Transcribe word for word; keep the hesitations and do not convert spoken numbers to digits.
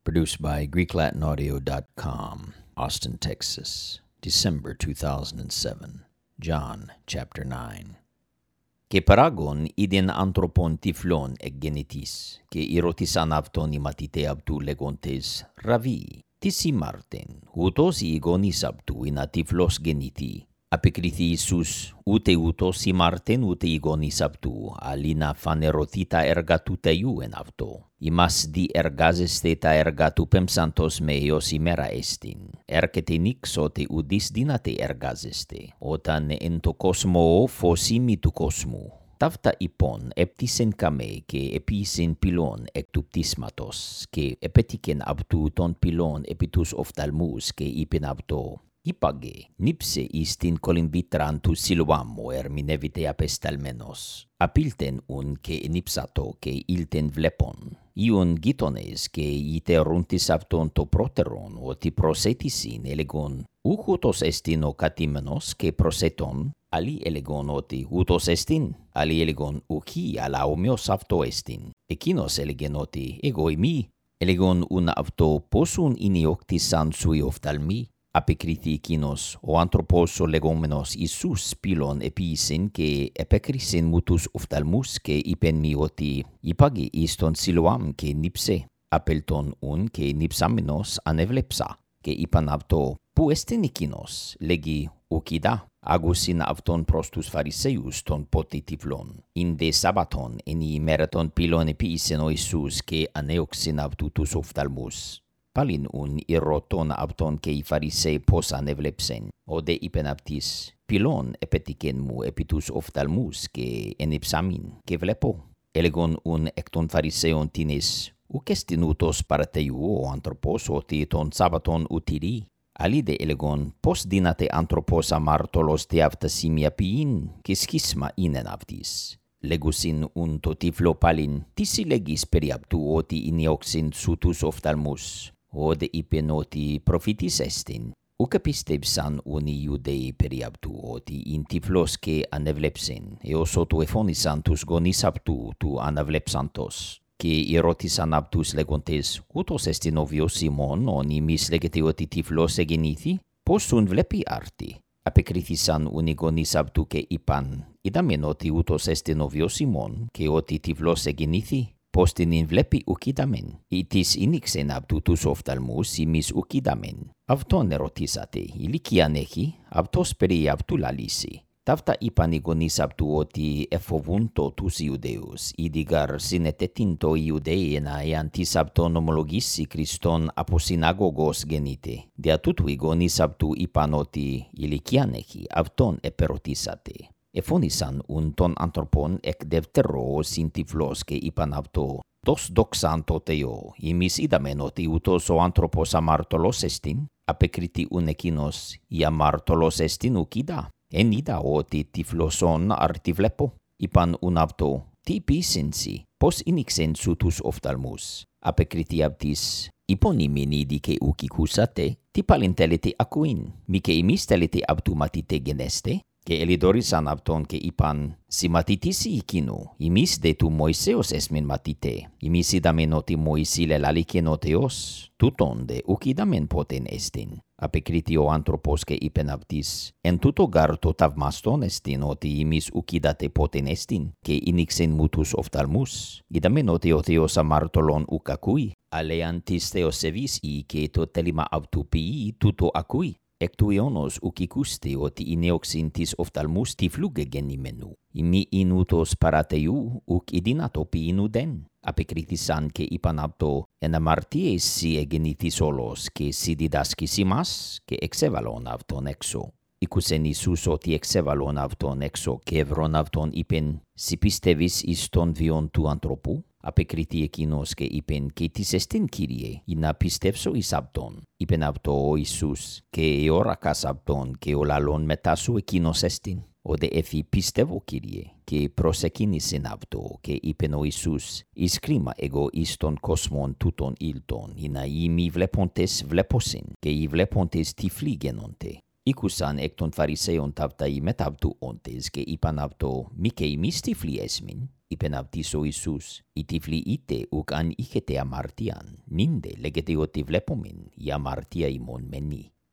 Produced by Greek Latin Audio dot com, Austin, Texas, December two thousand seven. John chapter nine. Και παράγων είδεν άνθρωπον τυφλών εκ γεννητής, και ερωτήσαν αυτόν οι μαθηταί αυτού λέγοντες, Ραβί, τι ημάρτεν, ούτως οι γονείς αυτού είναι τυφλός γεννητή. Απεκριθη Ιησούς, ούτε ούτως ημάρτεν ούτε οι γονείς αυτού, αλλή να φανερωθεί τα έργα του Θεού εν αυτό. Ημάς δι εργάζεστε τα έργα του πέμψαντος με έως ημέρα εστιν. Έρχεται νύξ ότι ουδείς δύναται εργάζεστε, όταν εν το κόσμο φωσίμη του κόσμου. Ταύτα υπόν έπτυσεν καμέ και επίησεν πυλών εκ του πτήσματος, και επέτυχεν αυτού των πυλών επί τους οφθαλμούς, και είπεν αυτό, «Υπάγε, νύψε εις την κολυμβήτραν του Σιλουάμου ερμηνεύεται απεσταλμένος». Απήλτεν ουν και ενύψατο και ήλτεν βλέπον. Ιον γείτονες και ητερούν της αυτόν το πρώτερον, ότι προσέτησιν έλεγον, «Ούχ ούτως εστιν ο κατήμενος και προσέτων». Άλλοι έλεγον ότι ούτως εστιν, άλλοι έλεγον ουχή, αλλά ομοίως αυτό εστιν. Εκείνος έλεγεν ότι εγώ ημί, έλεγον ουν αυτό πόσουν είναι οκτήσαν σου οι οφθαλμοί. Απεκρίθη εκείνος, ο άνθρωπος ο λεγόμενος Ιησούς πύλων επίησεν και επέκρισεν μου τους οφθαλμούς και είπεν μη ότι υπάγε εις τον Σιλουάμ και νύψε. Απέλτον ουν και νύψαμενος ανέβλεψα και είπαν αυτό, πού εστιν εκείνος, λέγει ουκίδα. Άγουσιν αυτόν προς τους Φαρισαίους των πότε τυφλών. Ειν δε Σάββατον εν η ημέρα των πύλων επίησεν ο Ιησούς και ανέωξεν αυτού τους οφθαλμούς. Πάλιν ουν ερωτών αυτόν και οι Φαρισαίοι πώς ανέβλεψεν. Ο δε είπεν αυτοίς, πυλών επέτυχεν μου επί τους οφθαλμούς και ενυψάμιν και βλέπω. Έλεγον ουν εκ των Φαρισαίων τίνες, ουκ εστιν ούτως παρά Θεού ο άνθρωπος ότι τον Σάββατον ουτηρεί. Άλλοι δε έλεγον, πώς δύναται άνθρωπος αμάρτωλος τε αυτά σημεία ποιήν και σχίσμα είναι αυτής. Λέγουσιν ουν το τύφλο πάλιν, τι συλλέγεις περί αυτού ότι ενιώξιν σου τους οφθαλμούς. Ο δε είπεν ότι προφήτης εστιν. Ουκ πίστεψαν ουν οι Ιουδαίοι περί αυτού ότι ειν τύφλος και ανεβλέψεν, έως ότου εφώνησαν τους γονείς αυτού του αναβλέψαντος. Και ερώτησαν αυτούς λέγοντες, ούτως εστιν ο βιος Σιμών, ον ημείς λέγεται ότι τυφλός εγεννήθη, πώς ουν βλέπει άρτη. Απεκρίθησαν ουν οι γονείς αυτού και είπαν, είδαμεν ότι ούτως εστιν ο βιος Σιμών, και ότι τυφλός εγεννήθη, πώς την ειν βλέπει ουκ είδαμεν. Ητής ίνιξεν αυτού τους οφθαλμούς, ημείς ουκ είδαμεν. Αυτόν ερωτήσατε, ηλικίαν έχει, αυτός περί αυτού λαλήσει. Ταύτα είπαν οι γονείς αυτού ότι εφοβούν το τους Ιουδαίους, ήδηγαρ συνετέτην το Ιουδαίοι ενα εάν της αυτόν ομολογήσει Χριστόν από συνάγωγος γεννήτε. Δια τούτου οι γονείς αυτού είπαν ότι ηλικίαν έχει, αυτόν επερωτήσατε. Εφώνησαν ουν τον άνθρωπον εκ δευτερό συν τυφλός και είπαν αυτό, «Δος δόξαν το Θεό, ημείς είδαμεν ότι ούτως ο άνθρωπος αμάρτωλος εστιν». Απεκρίθη ουν εκείνος, «Η αμάρτωλος εστιν ουκ είδα». Εν είδα ότι τυφλωσόν αρτι βλέπω. Είπαν ουν αυτό, τι ποιήσεν σοι, πώς ίνιξεν σου τους οφθαλμούς. Απεκρίθη αυτής, υπονείμην ήδη και ουκ οικούσατε, τι πάλιν θέλετε ακουήν, μη και εμείς θέλετε αυτού μαθηταί γενέστε. Και ελιδόρισαν αυτόν και είπαν, «Συ μαθητής εκείνου, ημείς δε του Μωυσέως έσμεν μαθηταί. Ημείς είδαμεν ότι Μωυσή λελάληκεν ο Θεός, τούτον δε ουκ είδαμεν πότεν εστιν». Απεκρίθη ο άνθρωπος και είπεν αυτής, «Εν τούτο γάρ το ταυμαστόν εστιν ότι ημείς ουκ είδατε πότεν εστιν, και ίνιξεν μου τους οφθαλμούς. Είδαμεν ότι ο Θεός αμάρτωλον ουκ ακούει, αλλά εάν της θεοσεβής ή και το τέλημα αυτού ποιεί, τούτο ακούει». Εκ του αιώνος ουκ οικούστε ότι ενέωξιν της οφθαλμούς τυφλού γεγεννημένου. Ημί ειν ούτως παρά Θεού, ουκ ειδύνατο ποιήν ουδέν. Απεκρίθησαν και είπαν αυτό, εν αμαρτίες σοι εγεννήθης όλος και σοι διδάσκεις ημάς, και εξέβαλον αυτόν έξω. Ήκουσεν Ιησούς ότι εξέβαλον αυτόν έξω και ευρών αυτόν είπεν, «Συ πιστεύεις εις τον βιον του ανθρώπου». Απεκρίθη εκείνος και είπεν, «Και τις εστίν Κύριε, ή να πιστεύσω εις αυτόν». Είπεν αυτό ο Ιησούς, «Και εώρακας αυτόν και ο λαλών μετά σου εκείνος εστίν». Ο δε έφη πιστεύω Κύριε, και προσεκίνησεν αυτό, και είπεν ο Ιησούς, «Εις κρίμα εγώ εις τον κόσμον τούτον ήλτον, ή να οι μη βλέποντες βλέπωσιν, και οι βλέποντες τυφλοί γεννώνται». Ήκουσαν εκ των Φαρισαίων ταύτα οι μετ' αυτού όντες, και είπαν αυτό, «Μη και εμείς τυφλοί έσμην». Ipenabtiso Isus, itifli ite uk an ikete amartian, ninde legete otivlepomin, yamartia imon meni.